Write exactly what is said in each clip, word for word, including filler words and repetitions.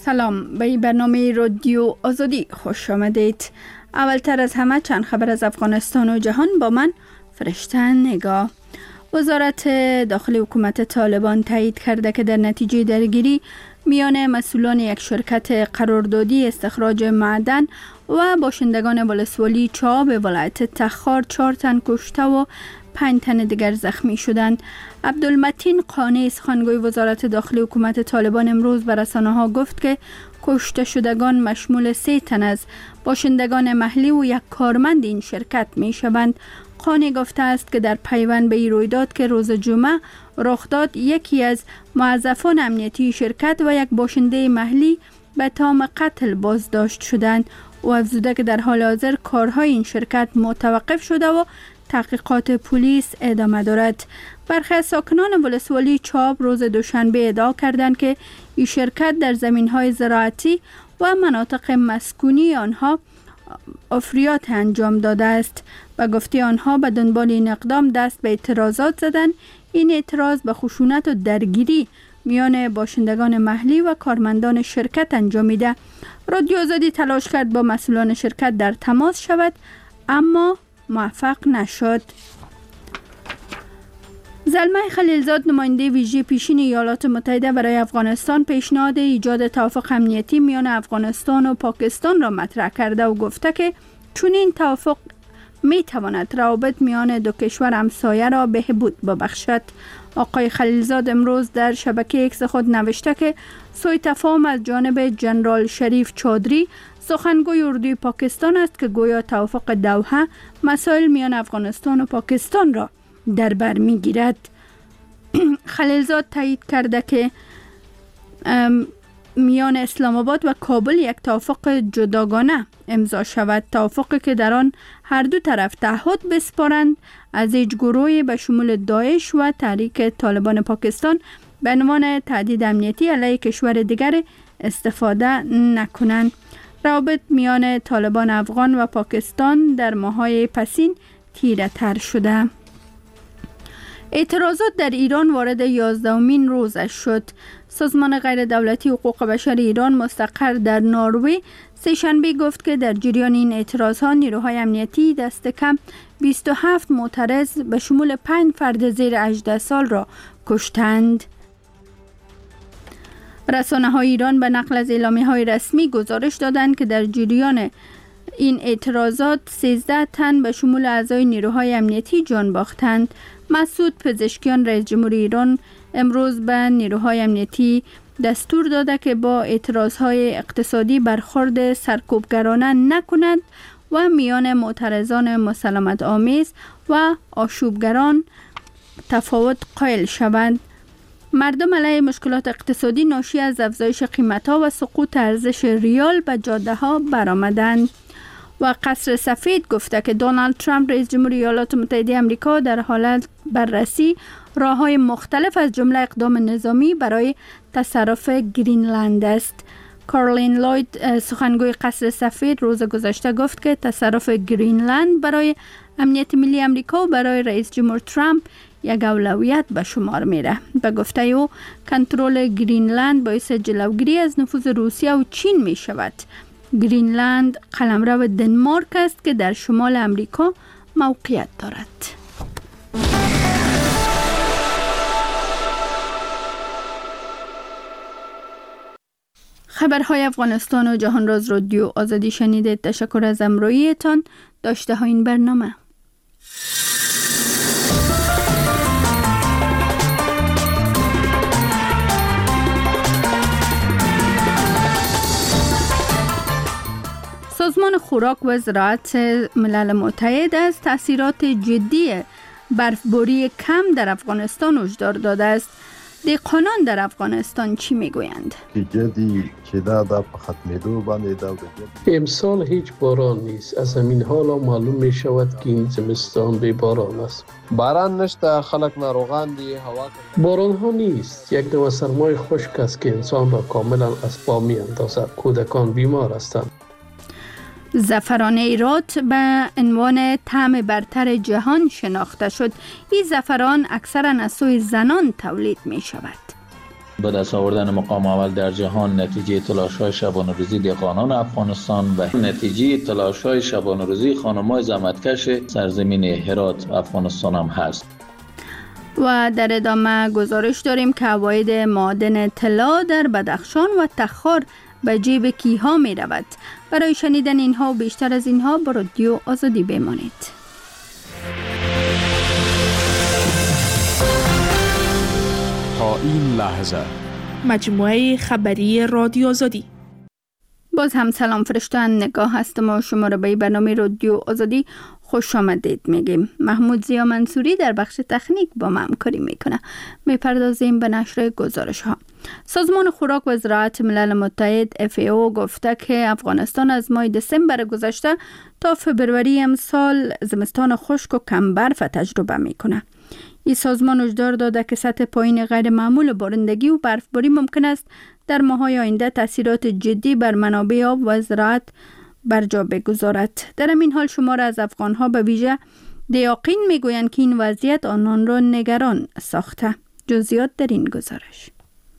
سلام، به این برنامه رادیو آزادی خوش آمدید. اولتر از همه چند خبر از افغانستان و جهان با من فرشته نگاه. وزارت داخلی حکومت طالبان تایید کرده که در نتیجه درگیری میان مسئولان یک شرکت قراردادی استخراج معدن و باشندگان ولسوالی چاب ولایت تخار چهار تن کشته و پنج تن دیگر زخمی شدند. عبدالمتین قانی سخنگوی وزارت داخلی حکومت طالبان امروز به رسانه‌ها گفت که کشته شدگان مشمول سه تن از باشندگان محلی و یک کارمند این شرکت می شوند. قانی گفته است که در پیوند به این رویداد که روز جمعه رخ داد، یکی از موظفان امنیتی شرکت و یک باشنده محلی به تهم قتل بازداشت شدند. او افزوده که در حال حاضر کارهای این شرکت متوقف شده و تحقیقات پلیس ادامه دارد. برخی از ساکنان ولسوالی چاب روز دوشنبه ادعا کردند که این شرکت در زمینهای زراعتی و مناطق مسکونی آنها افریات انجام داده است. و گفته آنها به دنبال این اقدام دست به اعتراضات زدند. این اعتراض به خشونت و درگیری میان باشندگان محلی و کارمندان شرکت انجامیده. رادیو آزادی تلاش کرد با مسئولان شرکت در تماس شود اما موفق نشد. زلمه خلیلزاد نماینده ویژه پیشین ایالات متحده برای افغانستان پیشنهاد ایجاد توافق امنیتی میان افغانستان و پاکستان را مطرح کرده و گفته که چون این توافق می تواند روابط میان دو کشور همسایه را بهبود ببخشد. آقای خلیلزاد امروز در شبکه ایکس خود نوشته که سوء تفاهم از جانب جنرال شریف چودری سخنگوی اردوی پاکستان است که گویا توافق دوحه مسائل میان افغانستان و پاکستان را در بر میگیرد. خلیلزاد تایید کرده که میان اسلام آباد و کابل یک توافق جداگانه امضا شود، توافقی که در آن هر دو طرف تعهد بسپارند از هیچ گروهی به شمول داعش و تحریک طالبان پاکستان به عنوان تهدید امنیتی علیه کشور دیگر استفاده نکنند. روابط میان طالبان افغان و پاکستان در ماه‌های پسین تیره تر شده. اعتراضات در ایران وارد یازدهمین روزش شد. سازمان غیر دولتی حقوق بشر ایران مستقر در نروژ سه‌شنبه گفت که در جریان این اعتراضها نیروهای امنیتی دست کم بیست و هفت معترض به شمول پنج فرد زیر هجده سال را کشتند. رسانه‌های ایران به نقل از اعلامیه‌های رسمی گزارش دادند که در جریان این اعتراضات سیزده تن به شمول اعضای نیروهای امنیتی جان باختند. مسعود پزشکیان رئیس جمهوری ایران امروز به نیروهای امنیتی دستور داده که با اعتراضهای اقتصادی برخورد سرکوبگرانه نکنند و میان معترضان مسالمت آمیز و آشوبگران تفاوت قائل شوند. مردم علیه مشکلات اقتصادی ناشی از افزایش قیمت‌ها و سقوط ارزش ریال به جاده‌ها برآمدند. و قصر سفید گفته که دونالد ترامپ رئیس جمهوری ایالات متحده آمریکا در حال بررسی راه‌های مختلف از جمله اقدام نظامی برای تصرف گرینلند است. کارولین لوید سخنگوی قصر سفید روز گذشته گفت که تصرف گرینلند برای امنیت ملی آمریکا و برای رئیس جمهور ترامپ یک اولویت به شمار میره. به گفته او کنترل گرینلند باعث جلوگیری از نفوذ روسیه و چین می شود. گرینلند قلمرو دنمارک است که در شمال امریکا موقعیت دارد. خبرهای افغانستان و جهان را از رادیو آزادی شنیدید. تشکر از همراهیتان. داشته ها این برنامه. سازمان خوراک و زراعت ملل متحد از تأثیرات جدی برفباری کم در افغانستان هشدار داده است. دهقانان در افغانستان چی میگویند؟ جدی که دادا په ختمېدو باندې دا امسال هیچ باران نیست. از همین حالا معلوم می شود که این زمستان بی باران است. باران نشته، خلک ناروغان دي، هوا باران ها نیست. یک نوع سرمای خشک است که انسان را کاملا از پا می اندازد. کودکان بیمار هستند. زعفران هرات به عنوان طعم برتر جهان شناخته شد. این زعفران اکثرا از سوی زنان تولید می شود. به دست آوردن مقام اول در جهان نتیجه تلاش‌های شبانه روزی دهقانان افغانستان و نتیجه تلاش‌های شبانه روزی خانم‌های زحمتکش سرزمین هرات افغانستان هم هست. و در ادامه گزارش داریم که عواید معادن طلا در بدخشان و تخار به جیب کیها می رود. برای شنیدن اینها و بیشتر از اینها با رادیو آزادی بمانید. تا این لحظه مجموعه خبری رادیو آزادی. باز هم سلام فرشتن نگاه هستم و شما را به برنامه رادیو آزادی خوش آمدید میگیم. محمود زیا منصوری در بخش تکنیک با ما همکاری میکنه. میپردازیم به نشر گزارش ها. سازمان خوراک و زراعت ملل متحد اف ای او گفته که افغانستان از ماه دسامبر گذشته تا فبروری امسال زمستان خشک و کم برف تجربه میکنه. این سازمان هشدار داده که سطح پایین غیر معمول بارندگی و برفباری ممکن است در ماه‌های آینده تاثیرات جدی بر منابع آب و زراعت بر جا بگذارد. در این حال شمار از افغان‌ها به ویژه دیاقین میگویند که این وضعیت آنان را نگران ساخته. جزئیات در این گزارش.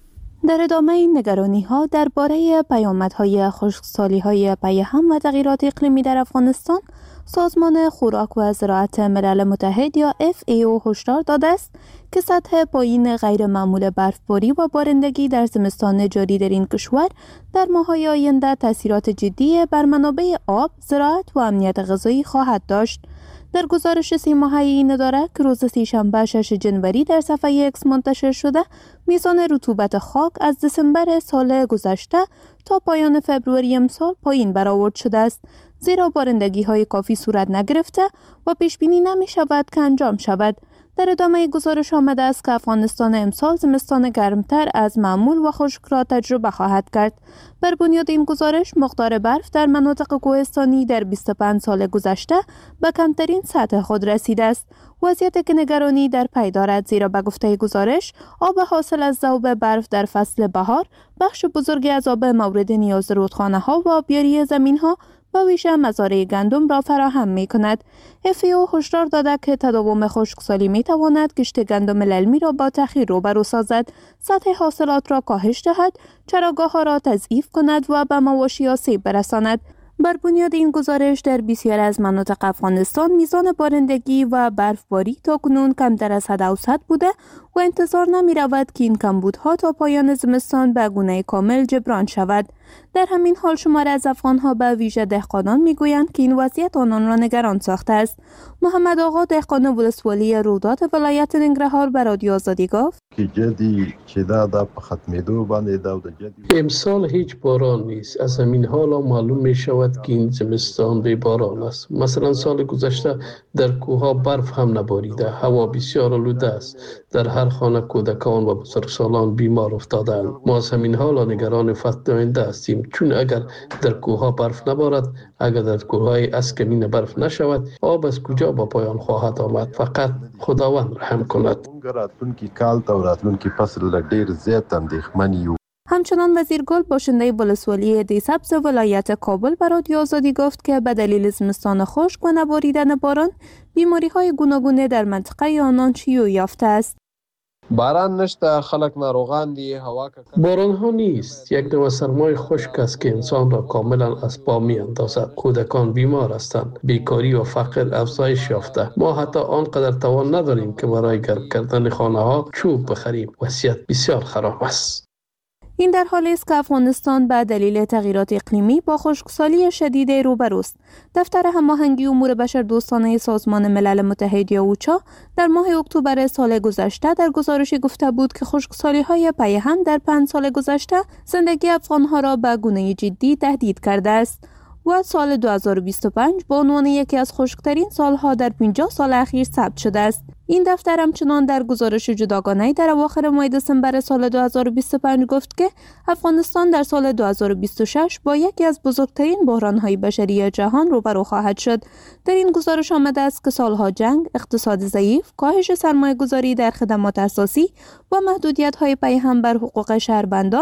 در ادامه این نگرانی‌ها درباره پیامدهای خشکسالی‌های پیهم و تغییرات اقلیمی در افغانستان، سازمان خوراک و زراعت ملل متحد یا اف ای او هشدار داده است که سطح پایین غیر معمول برفباری و بارندگی در زمستان جاری در این کشور در ماه‌های آینده تاثیرات جدی بر منابع آب، زراعت و امنیت غذایی خواهد داشت. در گزارش سی ماهه این اداره که روز سه‌شنبه ششم جنوری در صفحه ایکس منتشر شده، میزان رطوبت خاک از دسامبر سال گذشته تا پایان فبروری امسال پایین برآورد شده است، زیرا بارندگی های کافی صورت نگرفته و پیش بینی نمی شود که انجام شود. در ادامه گزارش آمده است که افغانستان امسال زمستان گرمتر از معمول و خشک را تجربه خواهد کرد. بر بنیاد این گزارش مقدار برف در مناطق کوهستانی در بیست و پنج سال گذشته به کمترین سطح خود رسیده است، وضعیتی که نگرانی در پی دارد، زیرا به گفته گزارش آب حاصل از ذوب برف در فصل بهار بخش بزرگی از آب مورد نیاز رودخانه ها و آبیاری زمین ها و ویژه مزارع گندم را فراهم می کند. اف ای او هشدار داده که تداوم خشکسالی می تواند کشت گندم للمی را با تأخیر روبرو سازد، سطح حاصلات را کاهش دهد، چراگاه ها را تضعیف کند و به مواشی آسیب برساند. بر بنیاد این گزارش در بسیاری از مناطق افغانستان میزان بارندگی و برفباری تاکنون کمتر از حد اوسط بوده و انتظار نمی رود که این کمبودها تا پایان زمستان به گونه کامل جبران شود. در همین حال شمار از افغانها به ویژه دهقانان میگویند که این وضعیت آنان را نگران ساخته است. محمد آقا دهقان ولسوالی رودات ولایت ننگرهار به رادیو آزادی گفت که جدی چې دا د په ختمېدو باندې دا د جدی امسال هیچ باران نیست. از همین حالا معلوم می شود که این زمستان بی باران است. مثلا سال گذشته در کوهها برف هم نباریده، هوا بسیار آلوده است، در هر خانه کودکان و بزرگسالان بیمار افتادند. ما از همین حالا نگران فصل آینده هستیم، چون اگر در کوهها برف نبارد، اگر در کوههای اسکمین برف نشود، آب از کجا با پایان خواهد آمد؟ فقط خداوند رحم کند. راتلونکي کال ته راتلونکي فصل ډیر زیات اندېښمن یو. همچنان وزیرگل باشنده ولسوالی دیسبز ولایت کابل به رادیو آزادی گفت که به دلیل زمستان خشک و نباریدن باران بیماری های گوناگون در منطقه آنان شیوع یافته است. باران نشته، خلق ناروغان دي، هوا که باران ها نیست. یک نوع سرمای خشک است که انسان را کاملا از پا می اندازد. کودکان بیمار هستند، بیکاری و فقر افزایش یافته. ما حتی آنقدر توان نداریم که برای گرم کردن خانه ها چوب بخریم. وضعیت بسیار خراب است. این در حالی است که افغانستان به دلیل تغییرات اقلیمی با خشکسالی شدید روبروست. دفتر هماهنگی امور بشردوستانه سازمان ملل متحد یا اوچا در ماه اکتبر سال گذشته در گزارشی گفته بود که خشکسالی‌های پیهم در پنج سال گذشته زندگی افغان‌ها را به گونه جدی تهدید کرده است و سال دو هزار و بیست و پنج به عنوان یکی از خشکترین سالها در پنجاه سال اخیر ثبت شده است. این دفتر همچنان در گزارش جداگانه‌ای در اواخر ماه دسامبر سال دو هزار و بیست و پنج گفت که افغانستان در سال دو هزار و بیست و شش با یکی از بزرگترین بحران‌های بشری جهان روبرو خواهد شد. در این گزارش آمده است که سالها جنگ، اقتصاد ضعیف، کاهش سرمایه‌گذاری در خدمات اساسی و محدودیت‌های پیهم بر حقوق شهروندان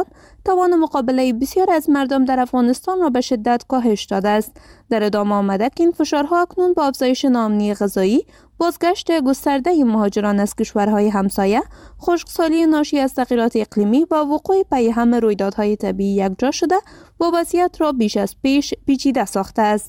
توان مقابله بسیار از مردم در افغانستان را به شدت کاهش داده است. در ادامه آمده که این فشارها اکنون با افزایش ناامنی غذایی، بازگشت گسترده مهاجران از کشورهای همسایه، خشکسالی ناشی از تغییرات اقلیمی و وقوع پیهم رویدادهای طبیعی یکجا شده و وضعیت را بیش از پیش پیچیده ساخته است.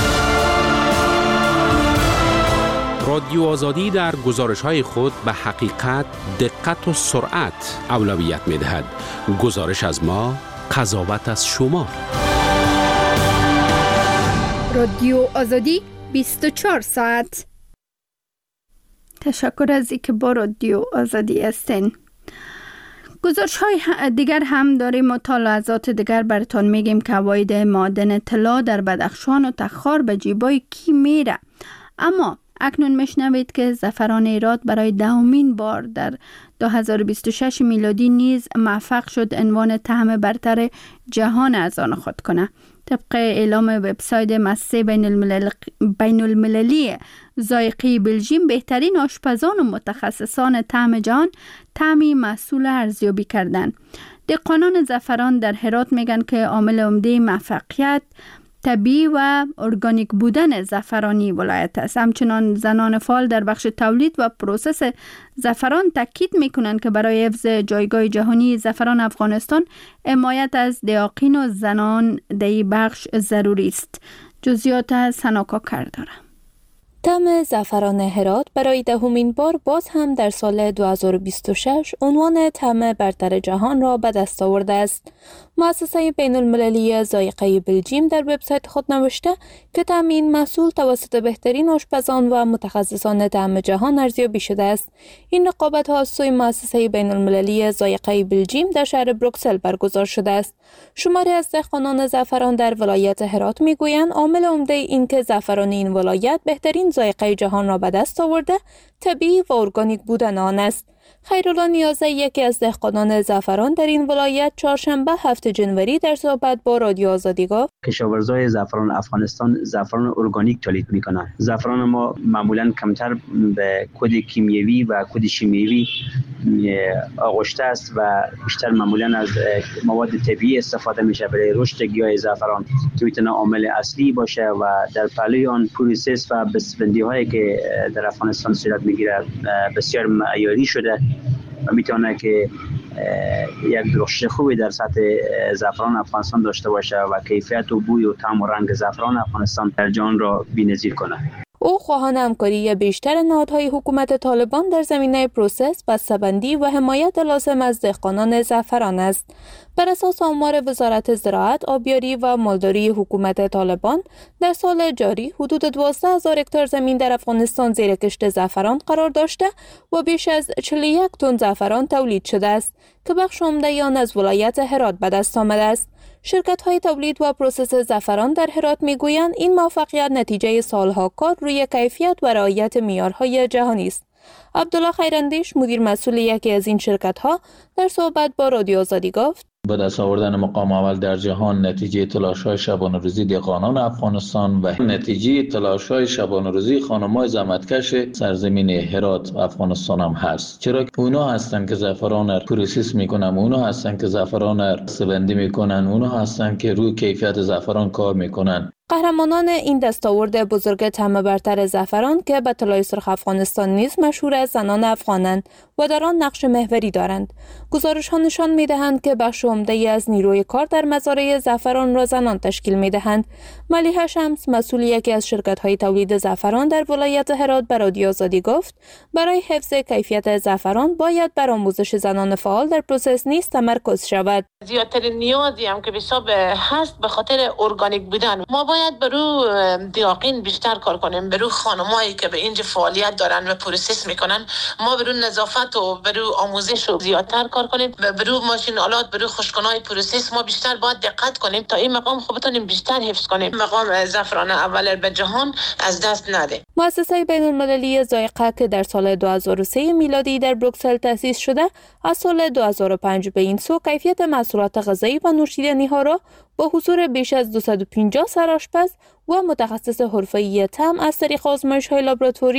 رادیو آزادی در گزارش‌های خود به حقیقت، دقت و سرعت اولویت می‌دهد. گزارش از ما، قضاوت از شما. رادیو آزادی بیست و چهار ساعت. تشکر از اینکه با رادیو آزادی هستین. گزارش های دیگر هم داریم. مطالعات دیگر براتون میگیم که عواید معدن طلا در بدخشان و تخار به جیبای کی میره. اما اکنون میشنوید که زعفران هرات برای دهمین بار در دو هزار و بیست و شش میلادی نیز موفق شد عنوان طعم برتر جهان از آن خود کنه. طبق اعلام وبسایت مؤسسه بین الملل... بین المللی ذائقه بلژیم، بهترین آشپزان و متخصصان طعم جهان طعمی محصول ارزیابی کردند. دهقانان زعفران در هرات میگن که عامل عمده موفقیت طبیعی و ارگانیک بودن زعفرانی ولایت است. همچنان زنان فعال در بخش تولید و پروسس زعفران تاکید میکنند که برای حفظ جایگاه جهانی زعفران افغانستان حمایت از دیاقین و زنان در این بخش ضروری است. جزئیات از سناکا کرداره. طعم زعفران هرات برای دهمین بار باز هم در سال دو هزار و بیست و شش عنوان طعم برتر جهان را به دست آورده است. مؤسسه بین المللی ذائقه بلژیم در وبسایت خود نوشته که طعم این محصول توسط بهترین آشپزان و متخصصان طعم جهان ارزیابی شده است. این رقابت ها از سوی مؤسسه بین المللی ذائقه بلژیم در شهر بروکسل برگزار شده است. شماری از دهقانان زعفران در ولایت هرات میگویند عامل عمده این که زعفران این ولایت بهترین ذائقه جهان را به دست آورده طبیعی و ارگانیک بودن آن است. خیرالله نیازه، یکی از دهقانان زعفران در این ولایت، چهارشنبه هفتم جنوری در صحبت با رادیو آزادی گفت: کشاورزای زعفران افغانستان زعفران ارگانیک تولید میکنند. زعفران ما معمولا کمتر به کد کیمیایی و کد شیمیایی آغشته است و بیشتر معمولا از مواد طبیعی استفاده میشه برای رشد گیاه زعفران که میتونه عامل اصلی باشه و در پهلوی آن پروسس و بسته‌بندی هایی که در افغانستان صورت میگیره بسیار معیاری شده و میتونه که یک رشد خوبی در سطح زعفران افغانستان داشته باشه و کیفیت و بوی و طعم و رنگ زعفران افغانستان در جهان را بی‌نظیر کنه. او خواهان همکاری بیشتر نهادهای حکومت طالبان در زمینه پروسس، بسته‌بندی و حمایت لازم از دهقانان زعفران است. بر اساس آمار وزارت زراعت، آبیاری و مالداری حکومت طالبان، در سال جاری حدود دوازده هزار هکتار زمین در افغانستان زیر کشت زعفران قرار داشته و بیش از چهل و یک تن زعفران تولید شده است که بخش عمده آن از ولایت هرات به دست آمده است. شرکت‌های تولید و پروسس زعفران در هرات می‌گویند این موفقیت نتیجه سالها کار روی کیفیت و رعایت معیارهای جهانی است. عبدالله خیراندیش، مدیر مسئول یکی از این شرکت‌ها، در صحبت با رادیو آزادی گفت: به دست آوردن مقام اول در جهان نتیجه تلاش‌های شبانه روزی دهقانان افغانستان و نتیجه تلاش‌های شبانه روزی خانم‌های زحمتکش سرزمین هرات افغانستان هم هست. چرا که اونا هستن که زعفران را پروسس میکنن، اونا هستن که زعفران را بسته‌بندی میکنن، اونا هستن که روی کیفیت زعفران کار میکنن. قهرمانان این دستاورد بزرگ طعم برتر زعفران که به طلای سرخ افغانستان نیز مشهور از زنان افغانند و در آن نقش محوری دارند. گزارش‌ها نشان می‌دهند که بخش عمده‌ای از نیروی کار در مزارع زعفران را زنان تشکیل می‌دهند. ملیحه شمس، مسئول یکی از شرکت‌های تولید زعفران در ولایت هرات، به رادیو آزادی گفت: برای حفظ کیفیت زعفران باید بر آموزش زنان فعال در پروسس نیز تمرکز شود. زیادترین نیازی هم که به حساب هست به خاطر ارگانیک بودن. ما باید برو دیاقین بیشتر کار کنیم، برو خانمایی که به اینجا فعالیت دارن و پروسس میکنن، ما برو نظافت و برو آموزش رو زیادتر کار کنیم، برو ماشین آلات، برو خشک‌کنای پروسس ما بیشتر باید دقت کنیم تا این مقام خوب بتونیم بیشتر حفظ کنیم، مقام زعفران اول به جهان از دست نده. مؤسسه بین المللی ذائقه که در سال دو هزار و سه میلادی در بروکسل تأسیس شده، از سال دو هزار و پنج به این سو کیفیت محصولات غذایی و نوشیدنی ها را با حضور بیش از دویست و پنجاه سرآشپز و متخصص حرفه‌ای طعم از طریق آزمایش‌های لابراتوری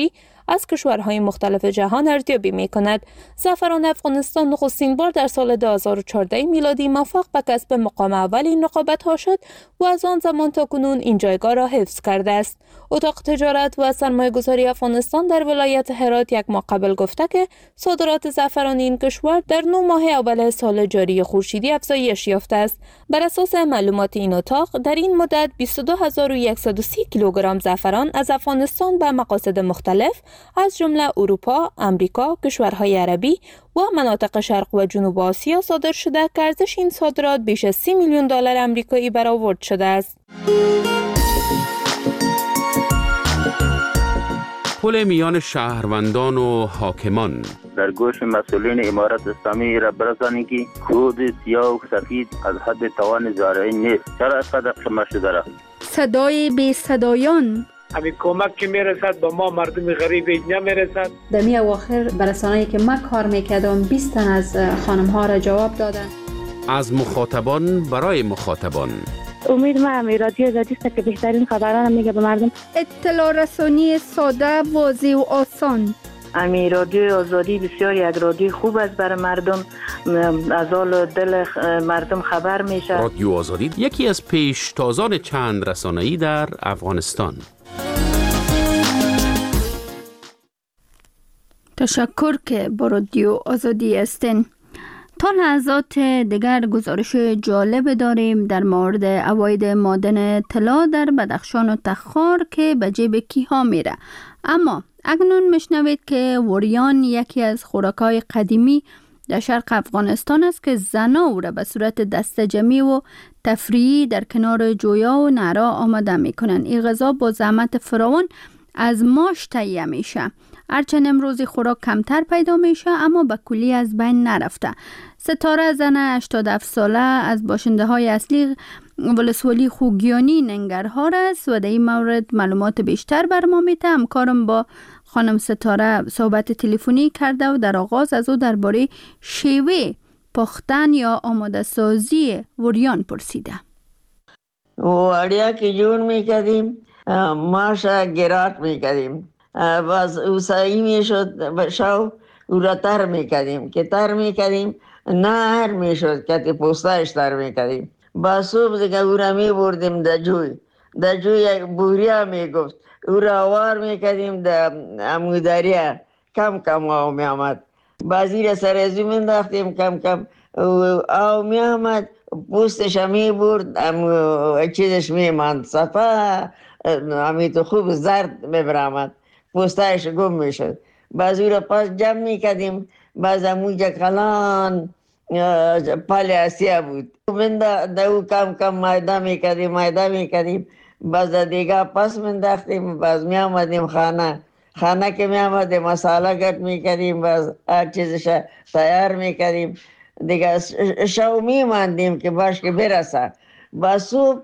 از کشورهای مختلف جهان ارزیابی می‌کند. زعفران افغانستان نخستین بار در سال دو هزار و چهارده میلادی موفق به کسب مقام اول این رقابت‌ها شد و از آن زمان تا کنون این جایگاه را حفظ کرده است. اتاق تجارت و سرمایه‌گذاری افغانستان در ولایت هرات یک ماه قبل گفته که صادرات زعفران این کشور در نه ماه اول سال جاری خورشیدی افزایش یافته است. بر اساس معلومات این اتاق در این مدت بیست و دو هزار و صد و سی کیلوگرم زعفران از افغانستان به مقاصد مختلف از جمله اروپا، امریکا، کشورهای عربی و مناطق شرق و جنوب آسیا صادر شده که ارزش این صادرات بیش از سی میلیون دلار آمریکایی برآورد شده است. پل میان شهروندان و حاکمان در گوش مسئولین امارت اسلامی را برسانید که کود سیاه و سفید از حد توان زارعی نیست. چرا از قدر شما شده را؟ صدای بی صدایان همین کمک که میرسد به ما مردم غریب نمیرسد. در می اواخر برسانه‌ای که ما کار میکردم بیست تن از خانم ها را جواب دادن. از مخاطبان برای مخاطبان. امید ما همین رادیو آزادی است که بهترین خبران میگه به مردم. اطلاع رسانی ساده، واضح و آسان. همین رادیو آزادی بسیار یک رادیو خوب است برای مردم، از حال دل مردم خبر میشه. رادیو آزادی یکی از پیشتازان چند رسانه‌ای در افغانستان. تشکر که با رادیو آزادی هستین. تا لحظات دیگر گزارش جالب داریم در مورد عواید معدن طلا در بدخشان و تخار که به جیب کیها میره. اما اکنون میشنوید که وریان یکی از خوراکای قدیمی در شرق افغانستان است که زنها او را به صورت دسته جمعی و تفریحی در کنار جویا و نعرا آماده میکنن. این غذا با زحمت فراوان از ماش تهیه میشه. هرچند امروز خوراک کمتر پیدا میشه اما به کلی از بین نرفته. ستاره زن هشتاد و هفت ساله از باشنده های اصلی ولسوالی خوگیانی ننگرهار است و در این مورد معلومات بیشتر بر ما میده. همکارم با خانم ستاره صحبت تلفنی کرده و در آغاز از او درباره شیوه پختن یا آماده سازی وریان پرسیده. واریا که جون میکردیم ماش گرات میکردیم، باز او سایی میشد بشاو او را تر میکردیم که تر میکردیم نهر میشد که پوستایش تر میکردیم. با صبح دیگه او را میبردیم در جوی در جوی بوریا میگفت او را آوار میکردیم در اموداریا کم کم آو میامد. بازی را سر ازو منداختیم کم کم آو میامد پوستش میبرد امو چیزش میماند صفا همی تو خوب زرد میبرامد پوستایش گم میشد. باز او را پس جمع میکردیم باز اموجا کلان پال اسیا بود من دا او کم کم مایده میکردیم مایده میکردیم باز دیگه پس منداختیم باز میامدیم خانه خانه که میامدیم مساله گرد میکردیم باز هر چیزش تیار میکردیم دیگه شو میماندیم که باش که برسه. با صبح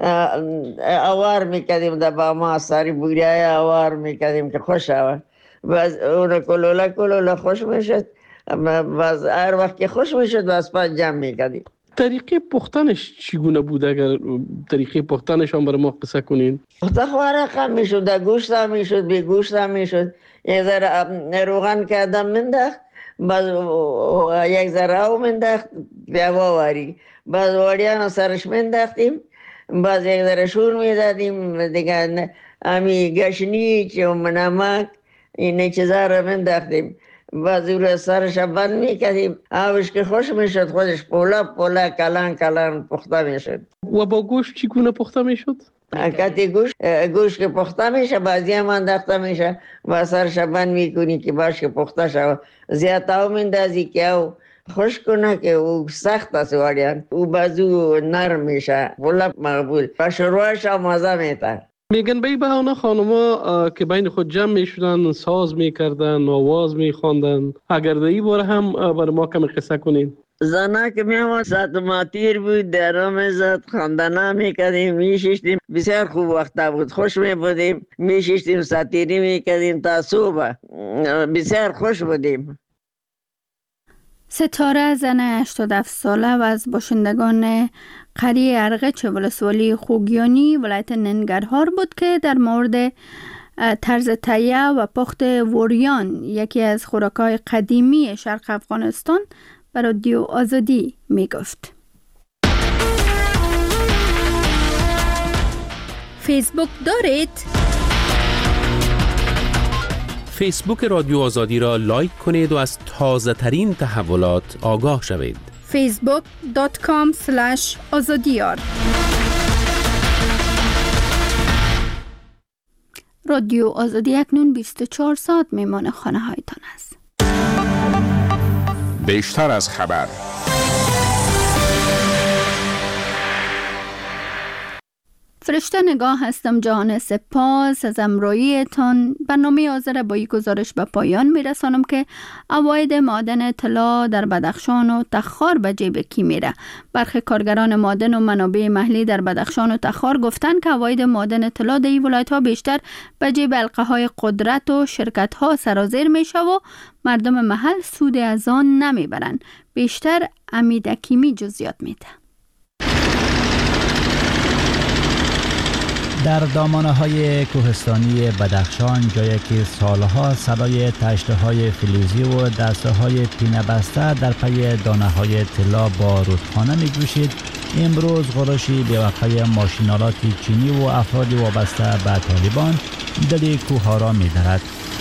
اوار میکردیم در با ما ساری بوریای اوار میکردیم که خوش آور باز اون کلوله کلوله خوش میشد باز هر وقت که خوش میشد باز پاس جمع میکردیم. طریقه پختنش چگونه بود؟ اگر طریقه پختنش هم برای ما قصه کنین. تخواره کم میشد در گوشت هم میشد بی گوشت هم میشد. یک ذره روغن که آدم منداخت باز یک ذره او منداخت بیا واری باز واریان سرش منداختیم باز یک ذره شور میدادیم دیگه امی گشنیچ و نمک این چیزا رو منداختیم باز او رو سرش بند میکردیم آبش که خوش میشد خودش پولا پولا کلان کلان پخته میشد. و با گوشت چگونه پخته میشد؟ کتی گوشت گوشت که پخته میشه بازی هم انداخته میشه و سرش بند میکنی که باش که پخته شد زیاد او مندازی که او خوش کنه که او سخت است واریان او بازو نرم میشه پولا مقبول و شروعش هم مزه میتر. میگن به این بهانه خانما که بین خود جمع میشدن ساز میکردن آواز میخواندن، اگر در این باره هم برای ما کمی قصه کنین. زنها که میامد ساعت ماتیر بود درا میزد خواندنه میکردیم میشیشتیم بسیار خوب وقتا بود خوش میبودیم میشیشتیم ساتیری میکردیم تا صبح بسیار خوش بودیم. ستاره زن هشتاد و هفت ساله و از باشندگان قریه ارغچ ولسوالی خوگیانی ولایت ننگرهار بود که در مورد طرز تهیه و پخت وریان، یکی از خوراک‌های قدیمی شرق افغانستان، به رادیو آزادی می گفت. فیسبوک دارید؟ فیسبوک رادیو آزادی را لایک کنید و از تازه ترین تحولات آگاه شوید. فیسبوک دات کام اسلش آزادیار. رادیو آزادی اکنون بیست و چهار ساعت میمان خانه هایتان است. بیشتر از خبر. فرشته نگاه هستم. جهان سپاس از امرویتان. برنامه حاضر با یک گزارش به پایان میرسانم که عواید معدن طلا در بدخشان و تخار به جیب کی میره. برخی کارگران معدن و منابع محلی در بدخشان و تخار گفتن که عواید معدن طلا در این ولایت ها بیشتر به جیب حلقه های قدرت و شرکت ها سرازیر میشه و مردم محل سود از آن نمیبرن. بیشتر امید حکیمی جزئیات میده. در دامانه‌های کوهستانی بدخشان، جایی که سالها صدای تشته‌های فلزی و دسته‌های پینه بسته در پی دانه‌های طلا با رودخانه می‌جوشید، امروز غرشی بی‌وقفه ماشین‌آلات چینی و افراد وابسته به طالبان دل کوه‌ها را می‌درد.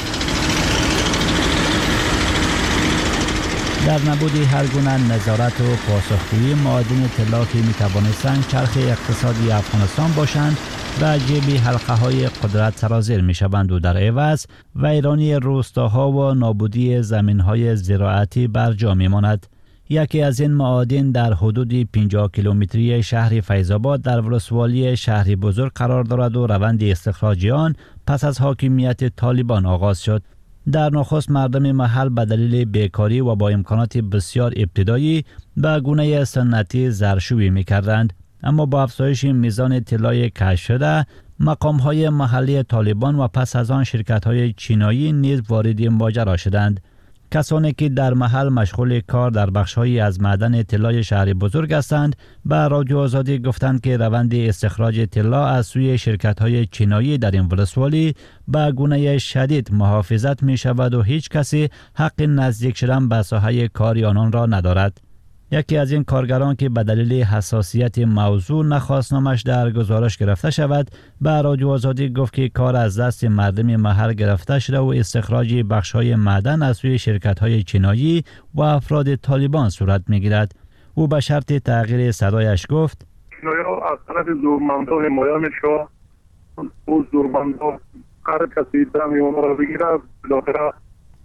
در نبود هر گونه نظارت و پاسخگویی، معادن طلا که می‌توانستند چرخ اقتصادی افغانستان باشند و جیب حلقه های قدرت سرازیر می شوند و در عوض ویرانی روستاها و نابودی زمین های زراعتی بر جا می ماند. یکی از این معادن در حدود پنجاه کیلومتری شهر فیض‌آباد در ولسوالی شهری بزرگ قرار دارد و روند استخراج آن پس از حاکمیت طالبان آغاز شد. در نخست مردم محل به دلیل بیکاری و با امکانات بسیار ابتدایی به گونه سنتی زرشویی می کردند. اما با افزایش میزان طلای کشف شده، مقام‌های محلی طالبان و پس از آن شرکت‌های چینایی نیز وارد ماجرا شدند. کسانی که در محل مشغول کار در بخش‌هایی از معدن طلای شهر بزرگ هستند، به رادیو آزادی گفتند که روند استخراج طلا از سوی شرکت‌های چینایی در این ولسوالی به گونه شدید محافظت می‌شود و هیچ کسی حق نزدیک شدن به ساحه کار آنان را ندارد. یکی از این کارگران که به دلیل حساسیت موضوع نخواست نامش در گزارش گرفته شود، به رادیو آزادی گفت که کار از دست مردم محل گرفته شده و استخراج بخش‌های معدن از سوی شرکت‌های چینایی و افراد طالبان صورت می‌گیرد. او به شرط تغییر صدایش گفت: چینایی‌ها از طرف زورمندان حمایت می‌شوند. او زورمندان هر کسی دمی اونها را بگیره بالاخره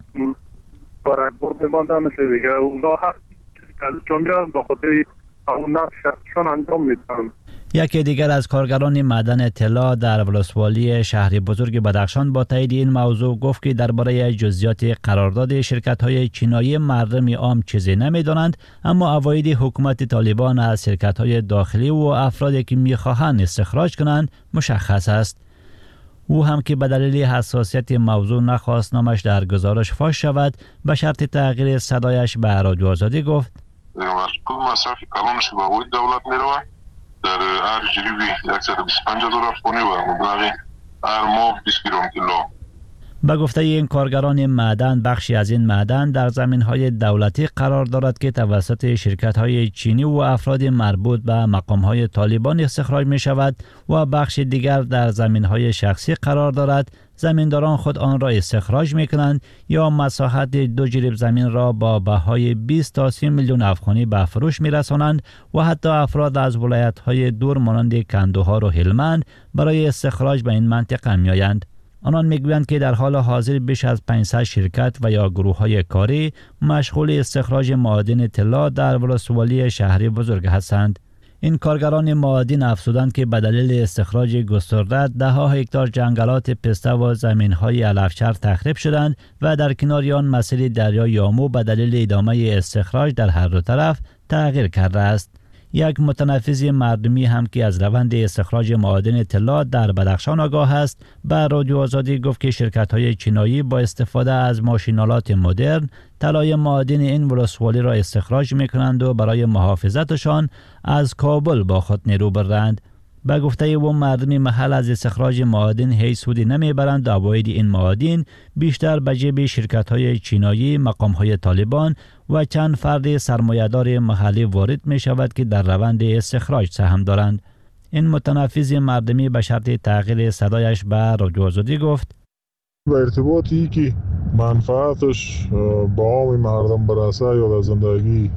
برای برد بمانده مثل دیگه. اونها چون بیان با خاطر اون نقششون انجام میدن. یکی دیگر از کارگران معدن طلا در ولسوالی شهر بزرگ بدخشان با تایید این موضوع گفت که درباره جزئیات قرارداد شرکت‌های چینایی مردم عام چیزی نمی‌دانند، اما عواید حکومت طالبان از شرکت‌های داخلی و افرادی که می‌خواهند استخراج کنند مشخص است. او هم که به دلیل حساسیت موضوع نخواست نامش در گزارش فاش شود، به شرط تغییر صدایش به رادیو آزادی گفت: مسئول مصرفی کلانش به عواید دولت میروه در هر جریبی صد و بیست و پنج هزار افغانی و مبلغ هر ماه بیست گرم طلا. به گفته این کارگران معدن، بخشی از این معدن در زمین‌های دولتی قرار دارد که توسط شرکت‌های چینی و افراد مربوط به مقام‌های طالبان استخراج می‌شود و بخش دیگر در زمین‌های شخصی قرار دارد. زمینداران خود آن را استخراج می‌کنند یا مساحت دو جریب زمین را با بهای بیست تا سی میلیون افغانی به فروش می‌رسانند و حتی افراد از ولایت‌های دور مانند کندوها و هلمند برای استخراج به این منطقه می‌آیند. آنان میگویند که در حال حاضر بیش از پانصد شرکت و یا گروه‌های کاری مشغول استخراج معادن طلا در ولسوالی شهری بزرگ هستند. این کارگران معادن افزودند که به دلیل استخراج گسترده ده ها هکتار جنگلات پسته و زمین‌های علفچر تخریب شدند و در کنار آن مسیر دریای یامو به دلیل ادامه استخراج در هر دو طرف تغییر کرده است. یک متنفذ مردمی هم که از روند استخراج معادن طلا در بدخشان آگاه است، به رادیو آزادی گفت که شرکت‌های چینایی با استفاده از ماشین‌آلات مدرن طلای معادن این ولسوالی را استخراج می‌کنند و برای محافظتشان از کابل با خود نیرو برند. به گفته او مردم محل از استخراج معادن هیچ سودی نمیبرند و عواید این معادن بیشتر به جیب شرکت‌های چینایی، مقام‌های طالبان و چند فرد سرمایه‌دار محلی وارد می شود که در روند استخراج سهم دارند. این متنفذ مردمی به شرط تغییر صدایش به رادیو آزادی گفت: به ارتباطی که منفعتش با عام مردم برسه یا در زندگی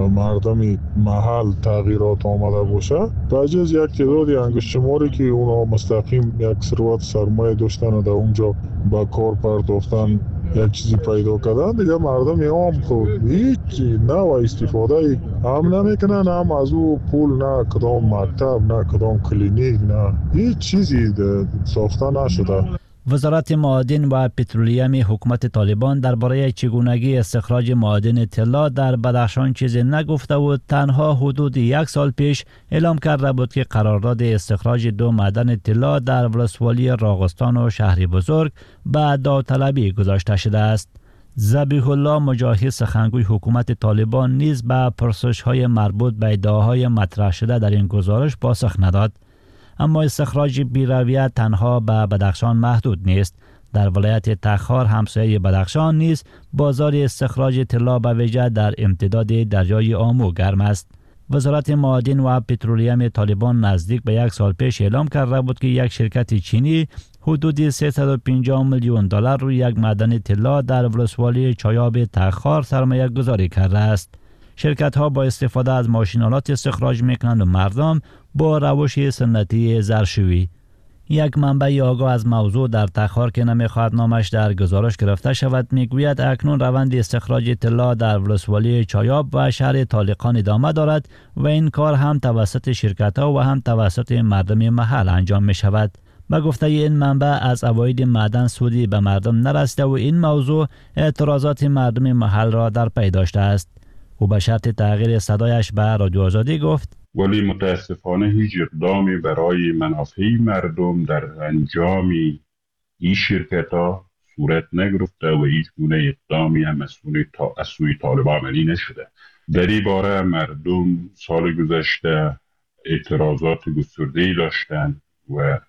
مردم محل تغییرات آمده باشه، بجز یک تعدادی انگشت شماری که اونا مستقیم یک ثروت سرمایه داشتن و در اونجا با کار پرداختن یک چیزی پیدا کردن، دیگه مردم عام خود هیچ نوع استفاده هم نمیکنن، هم از او پول نه کدام مکتب نه کدام کلینیک نه هیچ چیزی ساخته نشده. وزارت معادن و پترولیم حکومت طالبان درباره چگونگی استخراج معادن طلا در بدخشان چیزی نگفته و تنها حدود یک سال پیش اعلام کرده بود که قرارداد استخراج دو معدن طلا در ولسوالی راغستان و شهر بزرگ به داوطلبی گذاشته شده است. ذبیح الله مجاهد سخنگوی حکومت طالبان نیز به پرسش‌های مربوط به ادعاهای مطرح شده در این گزارش پاسخ نداد. اما استخراج بی‌رویه تنها به بدخشان محدود نیست. در ولایت تخار همسایه بدخشان نیز بازار استخراج طلا به ویژه در امتداد دریای آمو گرم است. وزارت معادن و پترولیم طالبان نزدیک به یک سال پیش اعلام کرده بود که یک شرکت چینی حدود سیصد و پنجاه میلیون دلار روی یک معدن طلا در ولسوالی چایاب تخار سرمایه گذاری کرده است. شرکت ها با استفاده از ماشینالات استخراج میکنند و مردم با روش سنتی زرشویی. یک منبع آگاه از موضوع در تخار که نمیخواهد نامش در گزارش گرفته شود میگوید اکنون روند استخراج طلا در ولسوالی چایاب و شهر طالقان ادامه دارد و این کار هم توسط شرکت ها و هم توسط مردم محل انجام می شود. به گفته این منبع از عواید معدن سودی به مردم نرسیده و این موضوع اعتراضات مردم محل را در پی داشته است. او به شرط تغییر صدایش به رادیو آزادی گفت: ولی متاسفانه هیچ اقدامی برای منافع مردم در انجام این شرکت ها صورت نگرفته و هیچ گونه اقدامی هم از سوی طالبان عملی نشده. در این باره مردم سال گذشته اعتراضات گسترده‌ای داشتند و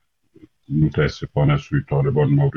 متاسفانه سوی طالبان مورد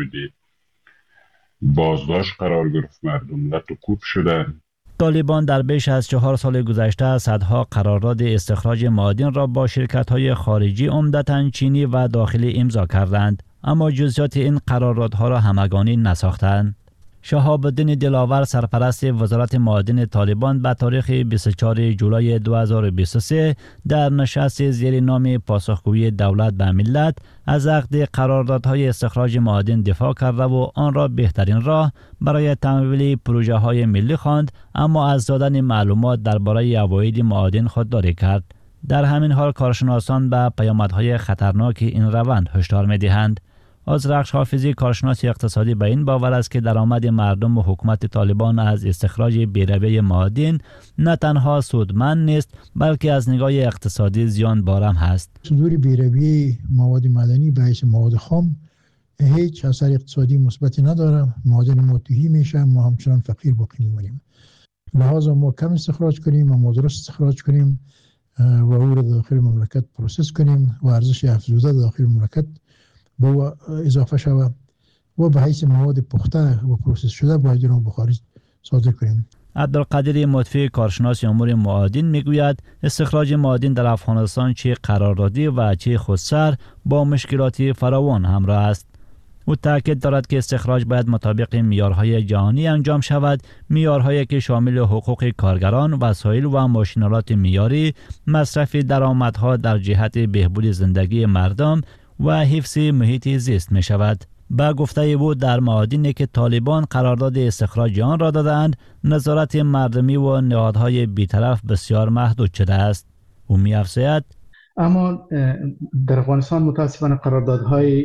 بازداشت قرار گرفت، مردم لطم‌کوب شدند. طالبان در بیش از چهار سال گذشته صدها قرارداد استخراج معادن را با شرکت‌های خارجی عمدتاً چینی و داخلی امضا کردند، اما جزئیات این قراردادها را همگانی نساختند. شهاب الدین دلاور سرپرست وزارت معادن طالبان به تاریخ بیست و چهارم جولای دو هزار و بیست و سه در نشست زیر نام پاسخگویی دولت به ملت از عقد قراردادهای استخراج معادن دفاع کرده و آن را بهترین راه برای تمویل پروژه های ملی خواند، اما از دادن معلومات درباره عواید معادن خودداری کرد. در همین حال کارشناسان به پیامدهای خطرناک این روند هشدار می‌دهند. آذرخش حافظی کارشناس اقتصادی به این باور است که درآمد مردم و حکومت طالبان از استخراج بی‌رویه معادن نه تنها سودمند نیست بلکه از نگاه اقتصادی زیان بارم هست. صدور بی‌رویه مواد معدنی به حیث مواد خام هیچ اثر اقتصادی مثبتی نداره. معادن ما تهی میشه، ما همچنان فقیر باقی میمونیم. لحاظا ما کم استخراج کنیم و ما درست استخراج کنیم و او را داخل مملکت پروسس کنیم و ارزش افزوده داخل مملکت با اضافه شود و به حیث مواد پخته و پروسس شده باید را به خارج صادر کنیم. عبدالقادر مطفی کارشناس امور معادن میگوید استخراج معادن در افغانستان چه قراردادی و چه خودسر با مشکلات فراوان همراه است. او تاکید دارد که استخراج باید مطابق معیارهای جهانی انجام شود، معیارهایی که شامل حقوق کارگران، وسایل و ماشینالات معیاری، مصرف درآمدها در جهت بهبود زندگی مردم و حفظ محیط زیست می شود. با گفته او در معادنی که طالبان قرارداد استخراج آن را دادند، نظارت مردمی و نهادهای بیطرف بسیار محدود شده است. او می افزاید: اما در افغانستان متاسفانه قراردادهای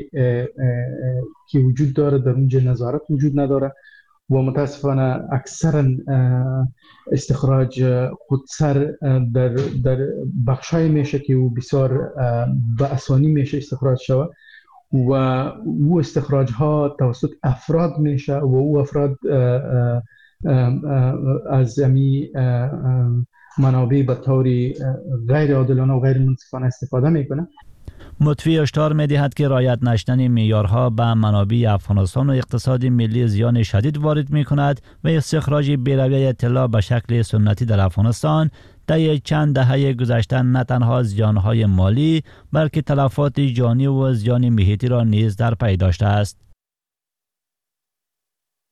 که وجود داره در اونجا نظارت وجود نداره و متاسفانه اکثرا استخراج خودسر در در بخشای میشه که او بسیار به آسانی میشه استخراج شود و او استخراج ها توسط افراد میشه و او افراد از امی منابع به طور غیر عادلانه و غیر منصفانه استفاده میکنه. مطفی هشدار می‌دهد که رعایت نشدن معیارها به منابع افغانستان و اقتصاد ملی زیان شدید وارد می‌کند و استخراج بی‌رویه طلا به شکل سنتی در افغانستان در چند دهه گذشته نه تنها زیانهای مالی بلکه تلفات جانی و زیان محیطی را نیز در پی داشته است.